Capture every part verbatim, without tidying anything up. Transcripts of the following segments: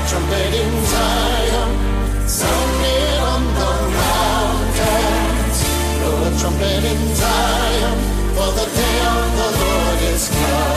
trumpet in Zion, sound it on the mountains. Blow a trumpet in Zion, for the day of the Lord is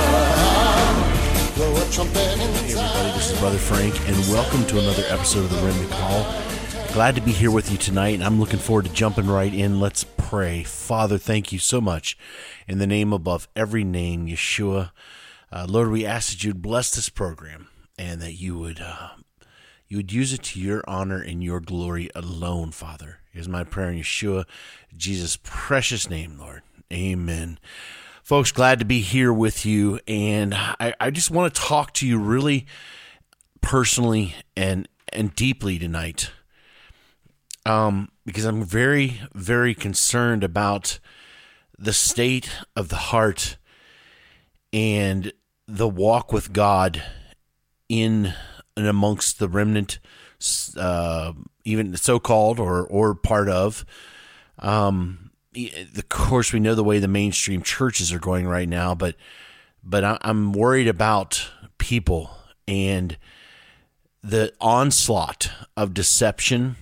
come. Blow a trumpet in Hey Zion. everybody, this is Brother Frank, and welcome to another episode of the Remnant Call. Glad to be here with you tonight, and I'm looking forward to jumping right in. Let's pray. Father, thank you so much. In the name above every name, Yeshua, uh, Lord, we ask that you'd bless this program and that you would uh, you would use it to your honor and your glory alone, Father. Here's my prayer in Yeshua, Jesus' precious name, Lord. Amen. Folks, glad to be here with you, and I, I just want to talk to you really personally and and deeply tonight, um, because I'm very, very concerned about the state of the heart and the walk with God in and amongst the remnant, uh, even so-called or or part of. Um, of course, we know the way the mainstream churches are going right now, but but I'm worried about people and the onslaught of deception,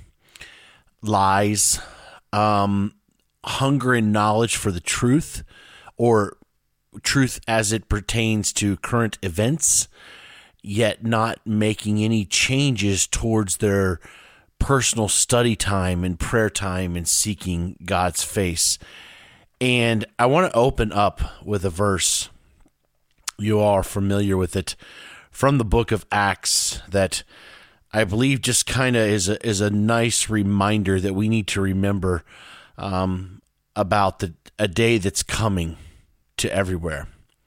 lies, um, hunger and knowledge for the truth, or truth as it pertains to current events, yet not making any changes towards their personal study time and prayer time and seeking God's face. And I want to open up with a verse. You all are familiar with it from the book of Acts that I believe just kind of is a, is a nice reminder that we need to remember um, about the a day that's coming to everywhere.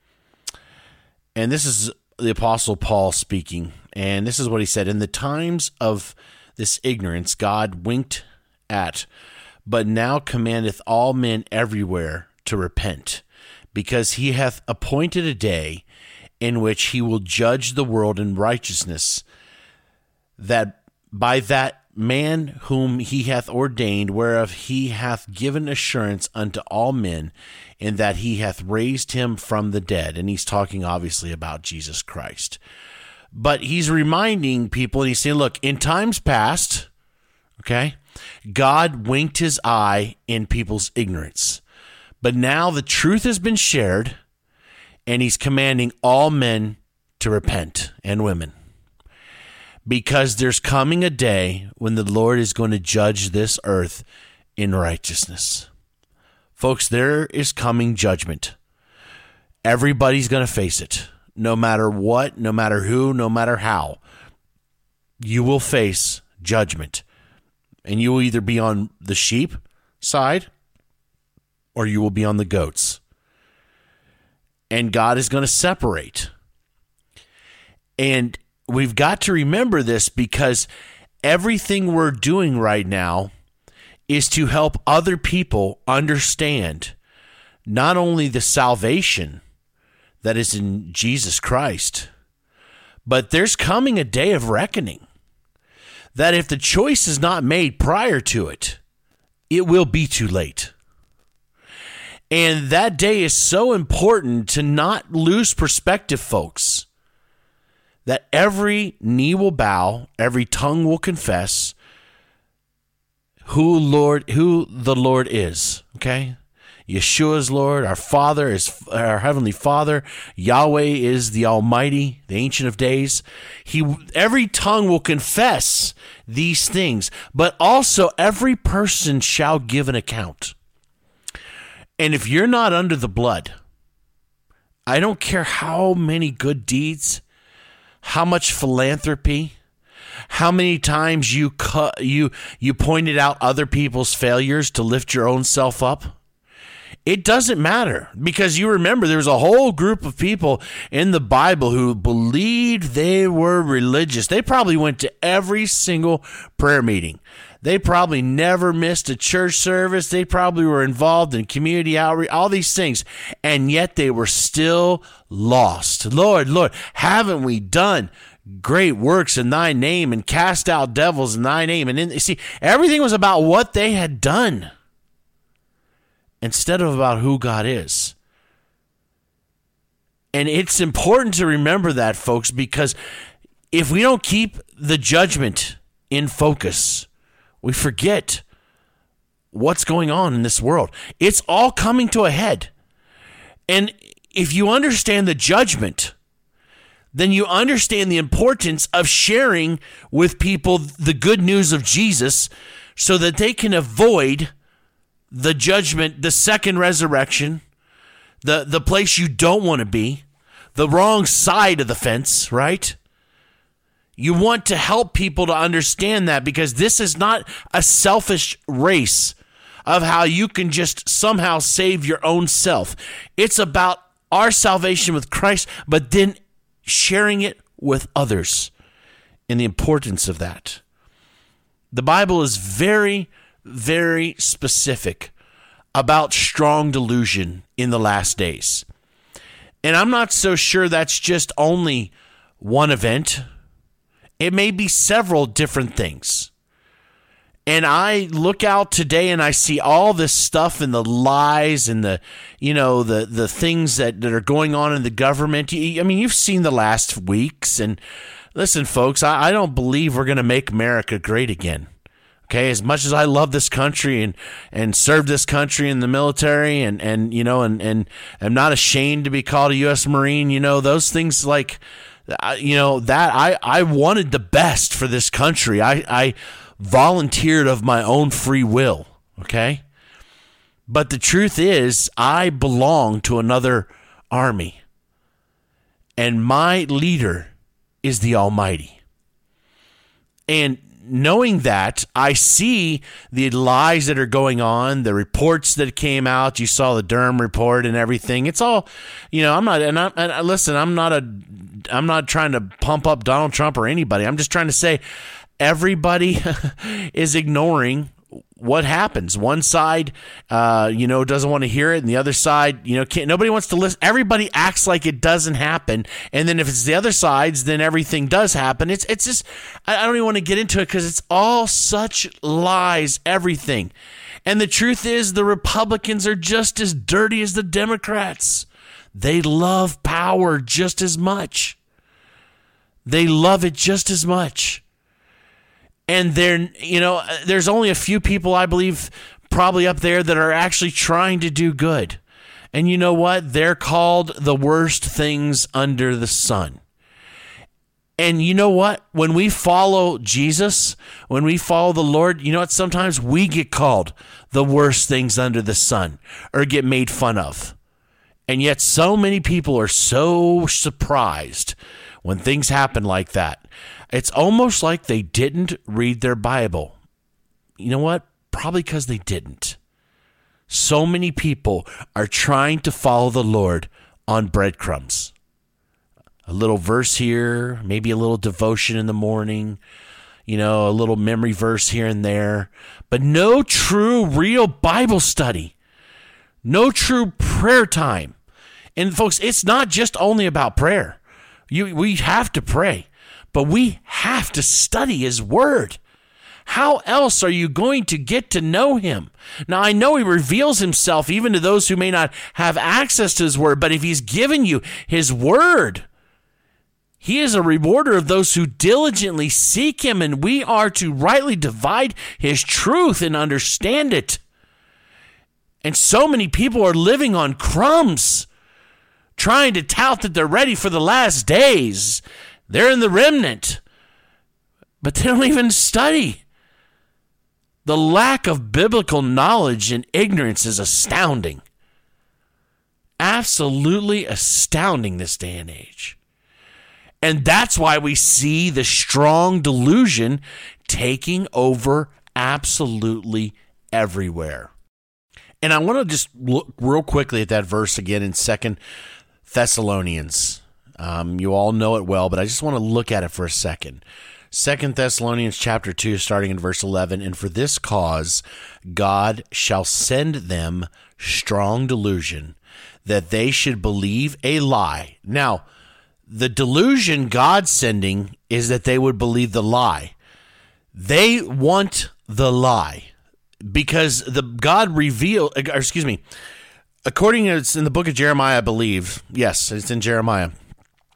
And this is the Apostle Paul speaking, and this is what he said: "In the times of this ignorance God winked at, but now commandeth all men everywhere to repent, because he hath appointed a day in which he will judge the world in righteousness, that by that man whom he hath ordained, whereof he hath given assurance unto all men, in that he hath raised him from the dead." And he's talking obviously about Jesus Christ. But he's reminding people, and he's saying, look, in times past, okay, God winked his eye in people's ignorance. But now the truth has been shared, and he's commanding all men to repent, and women. Because there's coming a day when the Lord is going to judge this earth in righteousness. Folks, there is coming judgment. Everybody's going to face it. No matter what, no matter who, no matter how. You will face judgment. And you will either be on the sheep side or you will be on the goats. And God is going to separate. And we've got to remember this, because everything we're doing right now is to help other people understand not only the salvation that is in Jesus Christ, but there's coming a day of reckoning that if the choice is not made prior to it, it will be too late. And that day is so important to not lose perspective, folks, that every knee will bow, every tongue will confess who Lord, who the Lord is, okay? Yeshua is Lord, our Father is our Heavenly Father, Yahweh is the Almighty, the Ancient of Days. He, every tongue will confess these things, but also every person shall give an account. And if you're not under the blood, I don't care how many good deeds, how much philanthropy, how many times you cut, you you pointed out other people's failures to lift your own self up. It doesn't matter, because you remember there was a whole group of people in the Bible who believed they were religious. They probably went to every single prayer meeting. They probably never missed a church service. They probably were involved in community outreach, all these things, and yet they were still lost. Lord, Lord, haven't we done great works in thy name and cast out devils in thy name? And then, see, everything was about what they had done instead of about who God is. And it's important to remember that, folks, because if we don't keep the judgment in focus, we forget what's going on in this world. It's all coming to a head. And if you understand the judgment, then you understand the importance of sharing with people the good news of Jesus so that they can avoid the judgment, the second resurrection, the, the place you don't want to be, the wrong side of the fence, right? You want to help people to understand that, because this is not a selfish race of how you can just somehow save your own self. It's about our salvation with Christ, but then sharing it with others and the importance of that. The Bible is very, very specific about strong delusion in the last days. And I'm not so sure that's just only one event. It may be several different things. And I look out today and I see all this stuff and the lies and the, you know, the the things that, that are going on in the government. I mean, you've seen the last weeks. And listen, folks, I, I don't believe we're going to make America great again. Okay, as much as I love this country and, and served this country in the military and, and you know, and, and I'm not ashamed to be called a U S Marine, you know, those things like, you know, that I, I wanted the best for this country. I, I volunteered of my own free will, okay? But the truth is, I belong to another army, and my leader is the Almighty. And knowing that, I see the lies that are going on, the reports that came out. You saw the Durham report and everything. It's all, you know, I'm not, and, I, and listen, I'm not a, I'm not trying to pump up Donald Trump or anybody. I'm just trying to say everybody is ignoring what happens. One side, uh, you know, doesn't want to hear it, and the other side, you know, can't. Nobody wants to listen. Everybody acts like it doesn't happen, and then if it's the other side's, then everything does happen. It's it's just, I don't even want to get into it because it's all such lies. Everything, and the truth is, the Republicans are just as dirty as the Democrats. They love power just as much. They love it just as much. And there, you know, there's only a few people, I believe, probably up there that are actually trying to do good. And you know what? They're called the worst things under the sun. And you know what? When we follow Jesus, when we follow the Lord, you know what? Sometimes we get called the worst things under the sun or get made fun of. And yet so many people are so surprised when things happen like that. It's almost like they didn't read their Bible. You know what? Probably because they didn't. So many people are trying to follow the Lord on breadcrumbs. A little verse here, maybe a little devotion in the morning, you know, a little memory verse here and there, but no true, real Bible study. No true prayer time. And folks, it's not just only about prayer. You, we have to pray, but we have to study his word. How else are you going to get to know him? Now, I know he reveals himself even to those who may not have access to his word, but if he's given you his word, he is a rewarder of those who diligently seek him, and we are to rightly divide his truth and understand it. And so many people are living on crumbs, trying to tout that they're ready for the last days. They're in the remnant, but they don't even study. The lack of biblical knowledge and ignorance is astounding. Absolutely astounding this day and age. And that's why we see the strong delusion taking over absolutely everywhere. And I want to just look real quickly at that verse again in Second Thessalonians. Um, you all know it well, but I just want to look at it for a second. Second Thessalonians chapter two, starting in verse eleven, and for this cause God shall send them strong delusion, that they should believe a lie. Now, the delusion God's sending is that they would believe the lie. They want the lie. Because the God revealed, or excuse me, according to it's in the book of Jeremiah, I believe. Yes, it's in Jeremiah.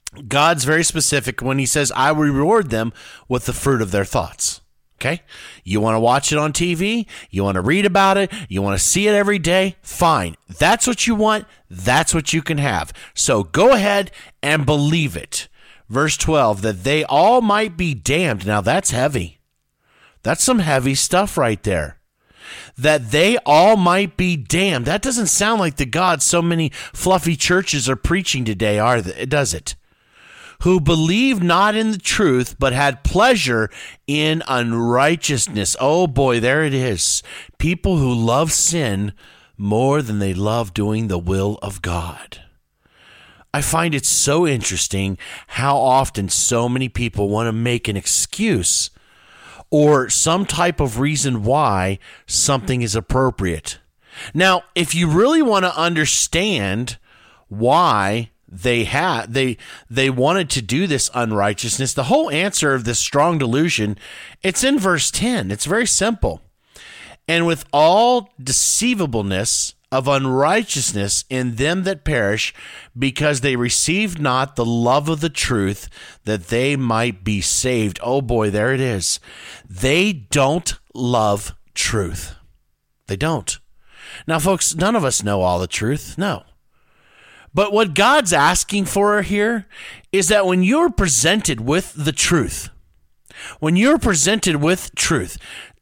God's very specific when he says, I will reward them with the fruit of their thoughts. Okay? You want to watch it on T V? You want to read about it? You want to see it every day? Fine. That's what you want. That's what you can have. So go ahead and believe it. Verse twelve, that they all might be damned. Now that's heavy. That's some heavy stuff right there. That they all might be damned. That doesn't sound like the God so many fluffy churches are preaching today, are they? Does it? Who believed not in the truth, but had pleasure in unrighteousness. Oh boy, there it is. People who love sin more than they love doing the will of God. I find it so interesting how often so many people want to make an excuse or some type of reason why something is appropriate. Now, if you really want to understand why They had they they wanted to do this unrighteousness, the whole answer of this strong delusion, it's in verse ten. It's very simple. And with all deceivableness of unrighteousness in them that perish, because they received not the love of the truth, that they might be saved. Oh boy, there it is. They don't love truth. They don't. Now, folks, none of us know all the truth. No. But what God's asking for here is that when you're presented with the truth, when you're presented with truth,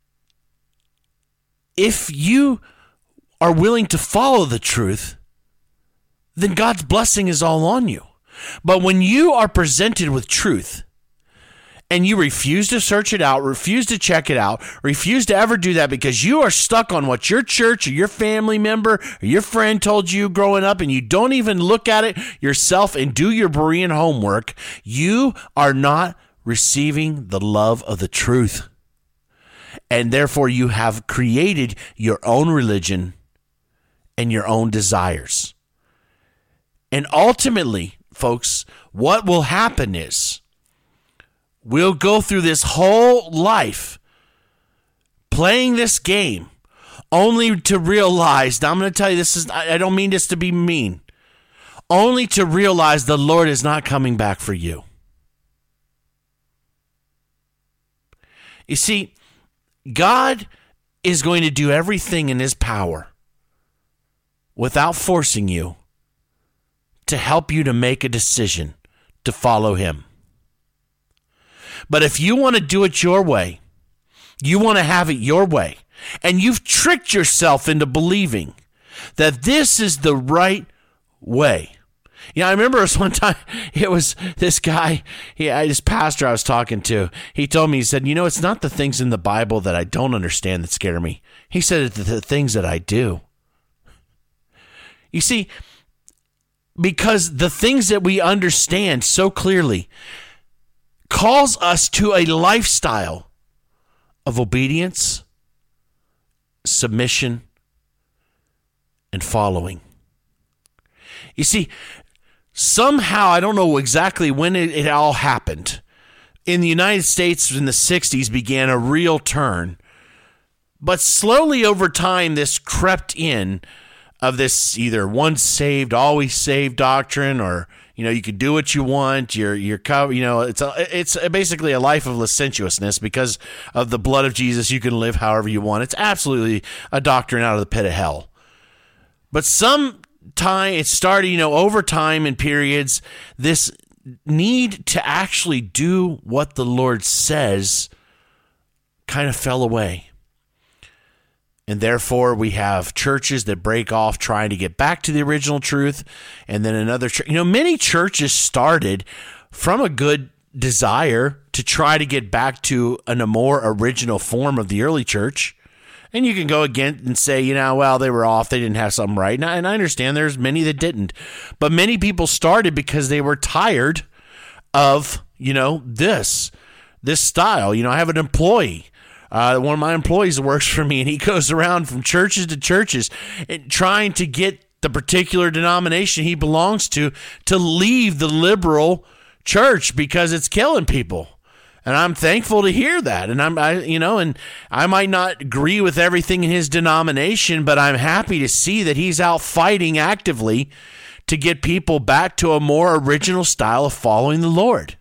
if you are willing to follow the truth, then God's blessing is all on you. But when you are presented with truth and you refuse to search it out, refuse to check it out, refuse to ever do that because you are stuck on what your church or your family member or your friend told you growing up, and you don't even look at it yourself and do your Berean homework, you are not receiving the love of the truth. And therefore you have created your own religion and your own desires. And ultimately, folks, what will happen is we'll go through this whole life playing this game only to realize, now I'm going to tell you this is, I don't mean this to be mean, only to realize the Lord is not coming back for you. You see, God is going to do everything in his power without forcing you to help you to make a decision to follow him. But if you want to do it your way, you want to have it your way, and you've tricked yourself into believing that this is the right way. You know, I remember it was one time, it was this guy, he, this pastor I was talking to, he told me, he said, you know, it's not the things in the Bible that I don't understand that scare me. He said it's the things that I do. You see, because the things that we understand so clearly calls us to a lifestyle of obedience, submission, and following. You see, somehow, I don't know exactly when it, it all happened. In the United States in the sixties began a real turn. But slowly over time, this crept in of this either once saved, always saved doctrine, or you know, you can do what you want. You're, you're, you know, it's a, it's basically a life of licentiousness because of the blood of Jesus. You can live however you want. It's absolutely a doctrine out of the pit of hell. But some time it started, you know, over time and periods, this need to actually do what the Lord says kind of fell away. And therefore, we have churches that break off trying to get back to the original truth. And then another, ch- you know, many churches started from a good desire to try to get back to an, a more original form of the early church. And you can go again and say, you know, well, they were off. They didn't have something right. And I, and I understand there's many that didn't. But many people started because they were tired of, you know, this, this style. You know, I have an employee. Uh, one of my employees works for me, and he goes around from churches to churches and trying to get the particular denomination he belongs to to leave the liberal church because it's killing people. And I'm thankful to hear that. And I'm, I, you know, and I might not agree with everything in his denomination, but I'm happy to see that he's out fighting actively to get people back to a more original style of following the Lord.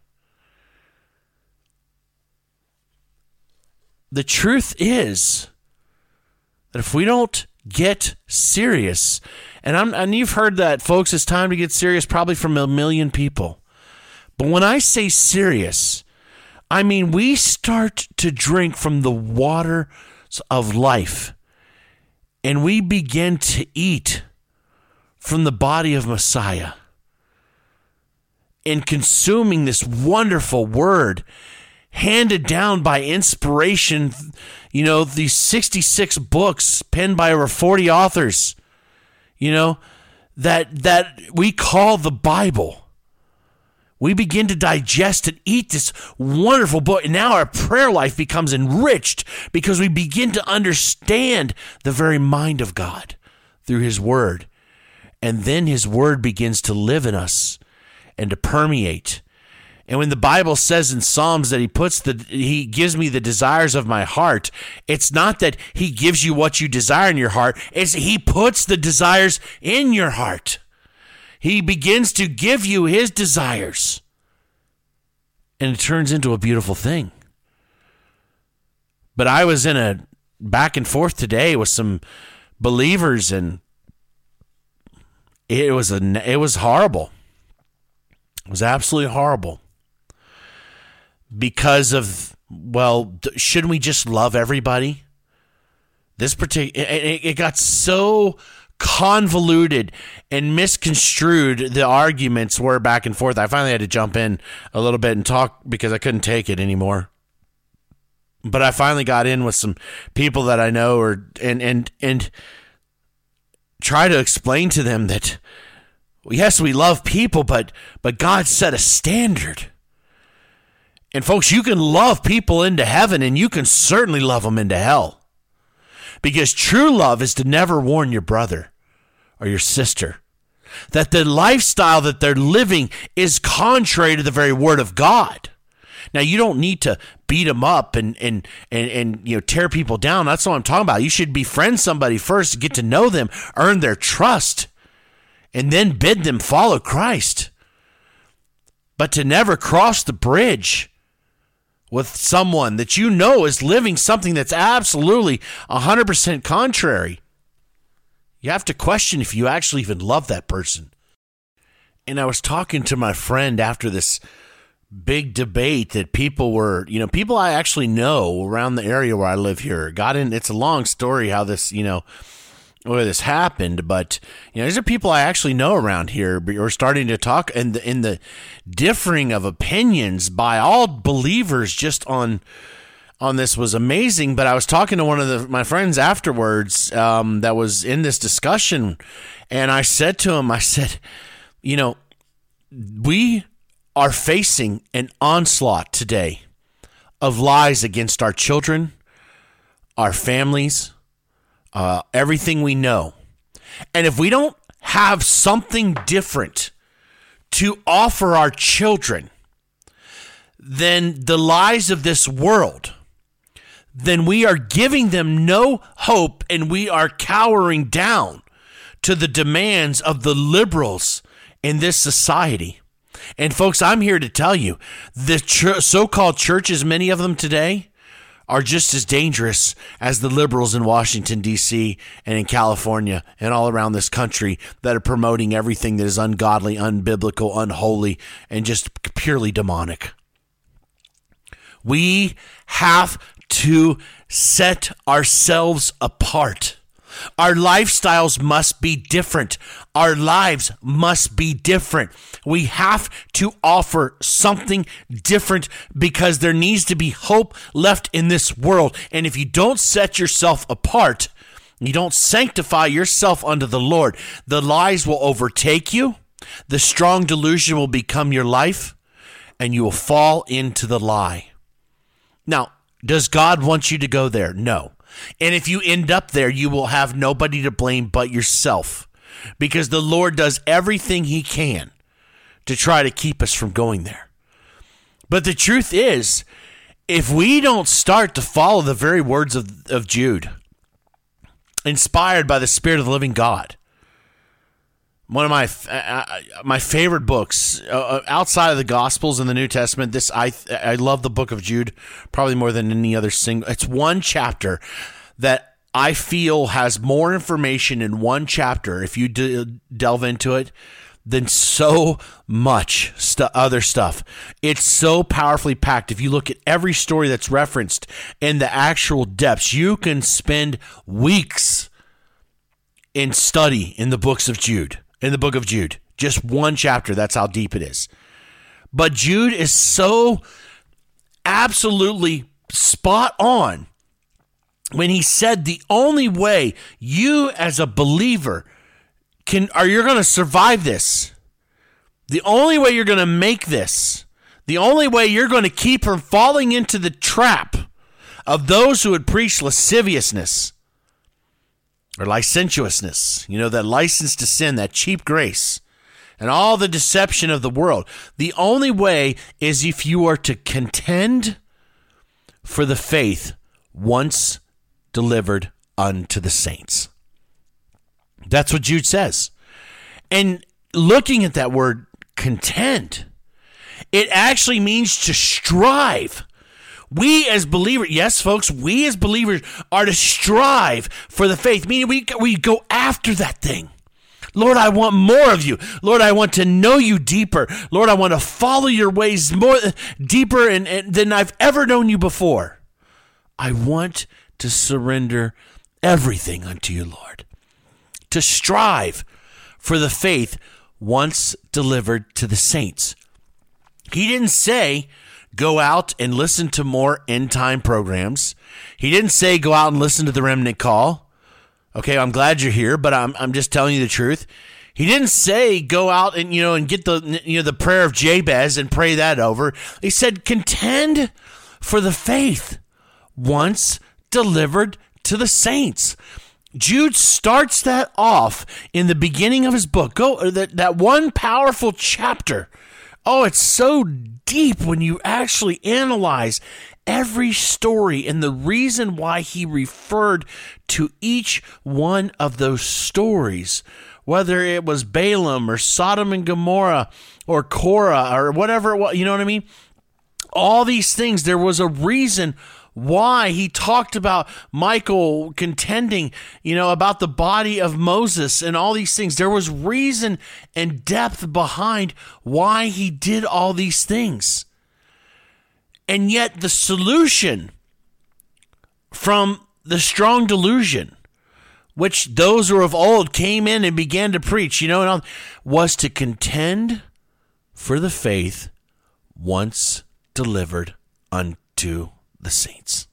The truth is that if we don't get serious, and I'm and you've heard that, folks, it's time to get serious probably from a million people. But when I say serious, I mean we start to drink from the water of life, and we begin to eat from the body of Messiah, and consuming this wonderful word handed down by inspiration, you know, these sixty-six books penned by over forty authors, you know, that that we call the Bible. We begin to digest and eat this wonderful book, and now our prayer life becomes enriched because we begin to understand the very mind of God through his word. And then his word begins to live in us and to permeate. And when the Bible says in Psalms that he puts the he gives me the desires of my heart, it's not that he gives you what you desire in your heart, it's he puts the desires in your heart. He begins to give you his desires. And it turns into a beautiful thing. But I was in a back and forth today with some believers, and it was a it was horrible. It was absolutely horrible. Because of, well, shouldn't we just love everybody? This particular, it, it got so convoluted and misconstrued. The arguments were back and forth. I finally had to jump in a little bit and talk because I couldn't take it anymore. But I finally got in with some people that I know, or and and and try to explain to them that yes, we love people, but but God set a standard. And folks, you can love people into heaven, and you can certainly love them into hell. Because true love is to never warn your brother or your sister that the lifestyle that they're living is contrary to the very word of God. Now, you don't need to beat them up and and and, and you know tear people down. That's what I'm talking about. You should befriend somebody first, get to know them, earn their trust, and then bid them follow Christ. But to never cross the bridge with someone that you know is living something that's absolutely one hundred percent contrary, you have to question if you actually even love that person. And I was talking to my friend after this big debate that people were, you know, people I actually know around the area where I live here got in. It's a long story how this, you know, where this happened, but you know, these are people I actually know around here. But we're starting to talk, and the, in the differing of opinions by all believers just on on this was amazing. But I was talking to one of the, my friends afterwards um, that was in this discussion, and I said to him, I said, you know, we are facing an onslaught today of lies against our children, our families, Uh, everything we know. And if we don't have something different to offer our children than the lies of this world, then we are giving them no hope, and we are cowering down to the demands of the liberals in this society. And folks, I'm here to tell you, the ch- so-called churches, many of them today, are just as dangerous as the liberals in Washington, D C and in California and all around this country that are promoting everything that is ungodly, unbiblical, unholy, and just purely demonic. We have to set ourselves apart. Our lifestyles must be different. Our lives must be different. We have to offer something different because there needs to be hope left in this world. And if you don't set yourself apart, you don't sanctify yourself unto the Lord, the lies will overtake you. The strong delusion will become your life, and you will fall into the lie. Now, does God want you to go there? No. And if you end up there, you will have nobody to blame but yourself, because the Lord does everything he can to try to keep us from going there. But the truth is, if we don't start to follow the very words of, of Jude, inspired by the Spirit of the living God, One of my uh, my favorite books uh, outside of the Gospels and the New Testament. This I I love the book of Jude probably more than any other single. It's one chapter that I feel has more information in one chapter if you de- delve into it than so much stu- other stuff. It's so powerfully packed. If you look at every story that's referenced in the actual depths, you can spend weeks in study in the books of Jude. In the book of Jude, just one chapter. That's how deep it is. But Jude is so absolutely spot on when he said the only way you as a believer can, or you're going to survive this, the only way you're going to make this, the only way you're going to keep from falling into the trap of those who would preach lasciviousness or licentiousness, you know, that license to sin, that cheap grace, and all the deception of the world. The only way is if you are to contend for the faith once delivered unto the saints. That's what Jude says. And looking at that word contend, it actually means to strive. We as believers, yes, folks, we as believers are to strive for the faith, meaning we, we go after that thing. Lord, I want more of you. Lord, I want to know you deeper. Lord, I want to follow your ways more deeper and, and, than I've ever known you before. I want to surrender everything unto you, Lord. To strive for the faith once delivered to the saints. He didn't say, go out and listen to more end-time programs. He didn't say go out and listen to the Remnant Call. Okay, I'm glad you're here, but I'm I'm just telling you the truth. He didn't say go out and you know and get the you know the prayer of Jabez and pray that over. He said contend for the faith once delivered to the saints. Jude starts that off in the beginning of his book. Go that that one powerful chapter. Oh, it's so deep when you actually analyze every story and the reason why he referred to each one of those stories, whether it was Balaam or Sodom and Gomorrah or Korah or whatever it was, you know what I mean? All these things, there was a reason why he talked about Michael contending, you know, about the body of Moses and all these things. There was reason and depth behind why he did all these things. And yet the solution from the strong delusion, which those who are of old came in and began to preach, you know, was to contend for the faith once delivered unto the saints.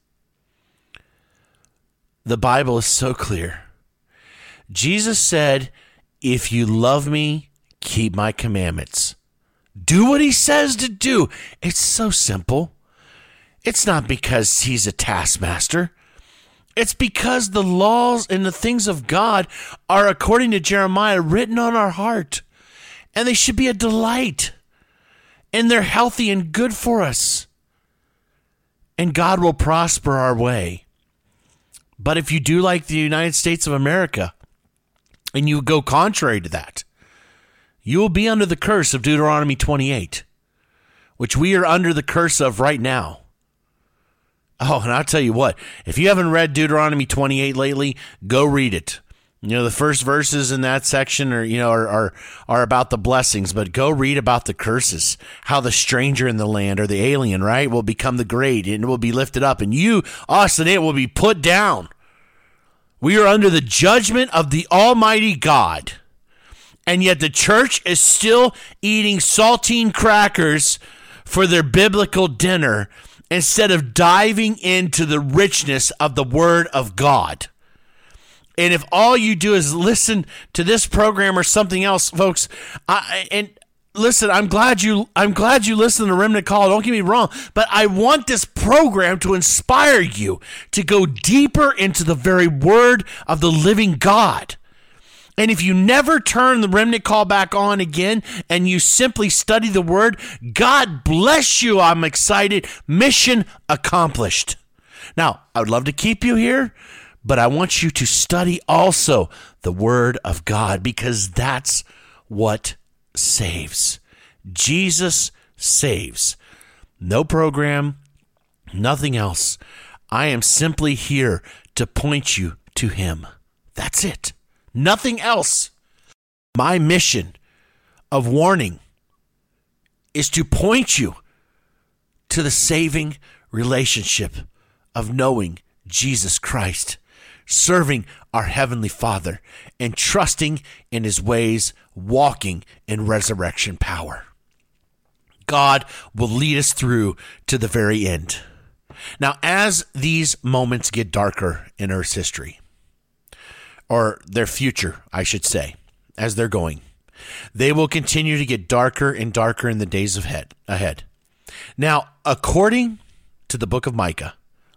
The Bible is so clear. Jesus said, if you love me, keep my commandments. Do what he says to do. It's so simple. It's not because he's a taskmaster. It's because the laws and the things of God are, according to Jeremiah, written on our heart. And they should be a delight. And they're healthy and good for us. And God will prosper our way. But if you do like the United States of America, and you go contrary to that, you will be under the curse of Deuteronomy twenty-eight, which we are under the curse of right now. Oh, and I'll tell you what, if you haven't read Deuteronomy twenty-eight lately, go read it. You know, the first verses in that section are, you know, are, are, are about the blessings, but go read about the curses, how the stranger in the land or the alien, right, will become the great and will be lifted up, and you, us, and it will be put down. We are under the judgment of the Almighty God, and yet the church is still eating saltine crackers for their biblical dinner instead of diving into the richness of the Word of God. And if all you do is listen to this program or something else, folks, I, and listen, I'm glad you I'm glad you listen to Remnant Call. Don't get me wrong, but I want this program to inspire you to go deeper into the very word of the living God. And if you never turn the Remnant Call back on again and you simply study the word, God bless you. I'm excited. Mission accomplished. Now, I would love to keep you here, but I want you to study also the Word of God, because that's what saves. Jesus saves. No program, nothing else. I am simply here to point you to him. That's it. Nothing else. My mission of warning is to point you to the saving relationship of knowing Jesus Christ, serving our Heavenly Father, and trusting in his ways, walking in resurrection power. God will lead us through to the very end. Now, as these moments get darker in Earth's history, or their future, I should say, as they're going, they will continue to get darker and darker in the days ahead. ahead. Now, according to the book of Micah,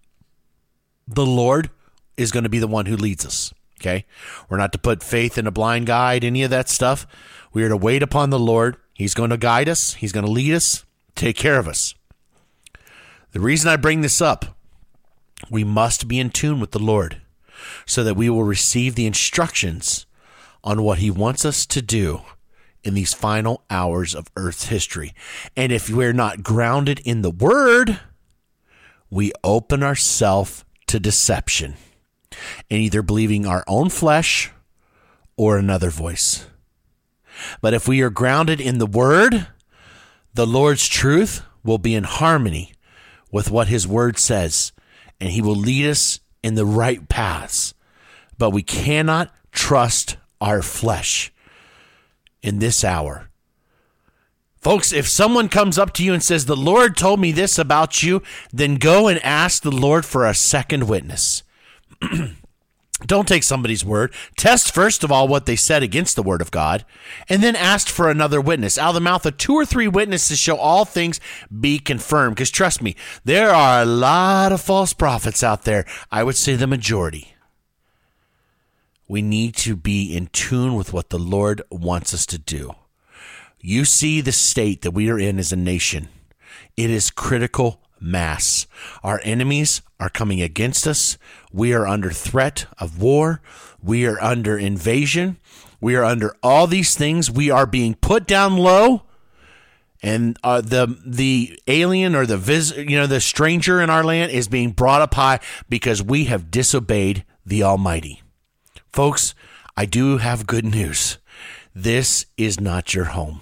the Lord is going to be the one who leads us, okay? We're not to put faith in a blind guide, any of that stuff. We are to wait upon the Lord. He's going to guide us. He's going to lead us, take care of us. The reason I bring this up, we must be in tune with the Lord so that we will receive the instructions on what he wants us to do in these final hours of Earth's history. And if we're not grounded in the Word, we open ourselves to deception and either believing our own flesh or another voice. But if we are grounded in the Word, the Lord's truth will be in harmony with what his Word says, and he will lead us in the right paths. But we cannot trust our flesh in this hour. Folks, if someone comes up to you and says, the Lord told me this about you, then go and ask the Lord for a second witness. Don't take somebody's word. Test, first of all, what they said against the word of God, and then ask for another witness. Out of the mouth of two or three witnesses shall all things be confirmed. Because trust me, there are a lot of false prophets out there. I would say the majority. We need to be in tune with what the Lord wants us to do. You see the state that we are in as a nation. It is critical mass. Our enemies are coming against us. We are under threat of war. We are under invasion. We are under all these things. We are being put down low. And uh, the the alien or the vis, you know, the stranger in our land is being brought up high because we have disobeyed the Almighty. Folks, I do have good news. This is not your home.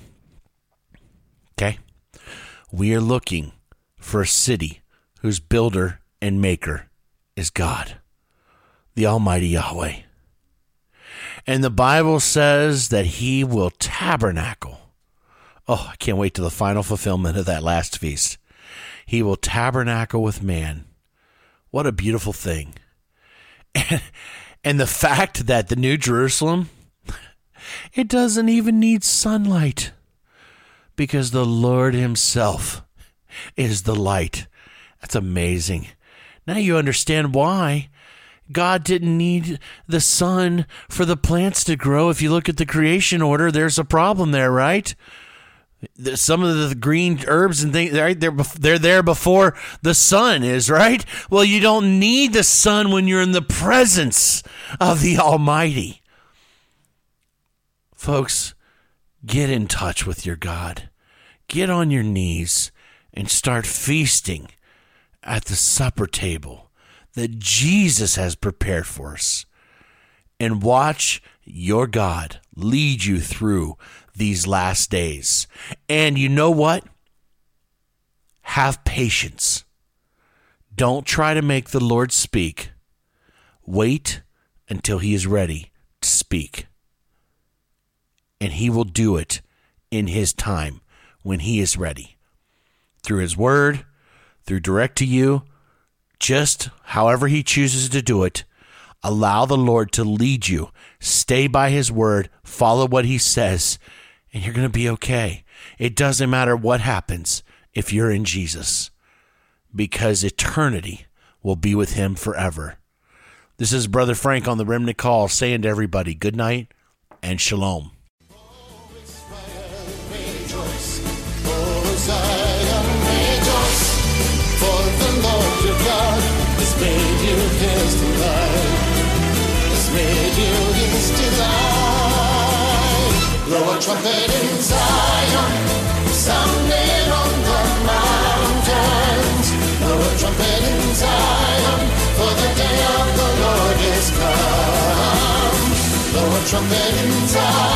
Okay? We are looking for a city whose builder and maker is God, the Almighty Yahweh. And the Bible says that he will tabernacle. Oh, I can't wait to the final fulfillment of that last feast. He will tabernacle with man. What a beautiful thing. And, and the fact that the New Jerusalem, it doesn't even need sunlight because the Lord himself is the light. That's amazing. Now you understand why God didn't need the sun for the plants to grow. If you look at the creation order, there's a problem there, right? Some of the green herbs and things, right? They're, they're there before the sun is, right? Well, you don't need the sun when you're in the presence of the Almighty. Folks, get in touch with your God. Get on your knees and start feasting at the supper table that Jesus has prepared for us. And watch your God lead you through these last days. And you know what? Have patience. Don't try to make the Lord speak. Wait until he is ready to speak. And he will do it in his time when he is ready. Through his word, through direct to you, just however he chooses to do it. Allow the Lord to lead you. Stay by his word. Follow what he says. And you're going to be okay. It doesn't matter what happens if you're in Jesus. Because eternity will be with him forever. This is Brother Frank on the Remnant Call saying to everybody, good night and shalom. Made you his delight. Has made you his delight. blow a trumpet in Zion, sounding on the mountains. Blow a trumpet in Zion, for the day of the Lord is come. Blow a trumpet in Zion.